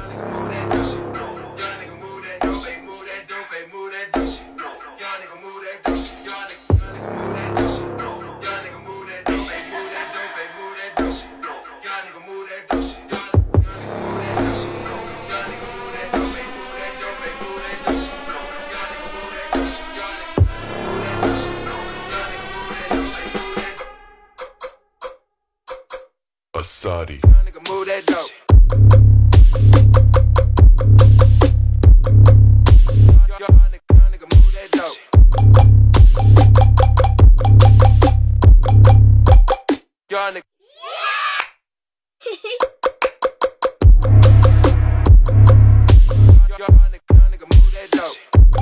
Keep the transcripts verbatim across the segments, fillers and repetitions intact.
Asadi. Nigga, move that dope. Nigga, move that dope. Y'all nigga. Nigga, move that dope.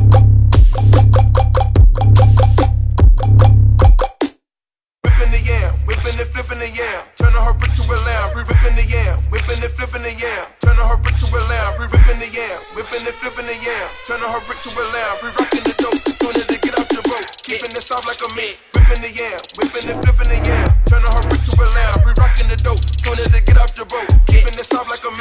Whipping the yam, whipping and flipping the yam, turning her bitch to a lamb. We ripping the yam, whipping and flipping the yam, turning her bitch to a lamb. We ripping the yam, whipping and flipping the yam, turning her bitch to a lamb. We rocking the dope, soon as they get out your boat, keeping it soft like a meat. Whipping the yam, whipping and flipping the yam, turning her bitch to a lamb. We rocking the dope, soon as they get out your boat, keeping it soft like a meat.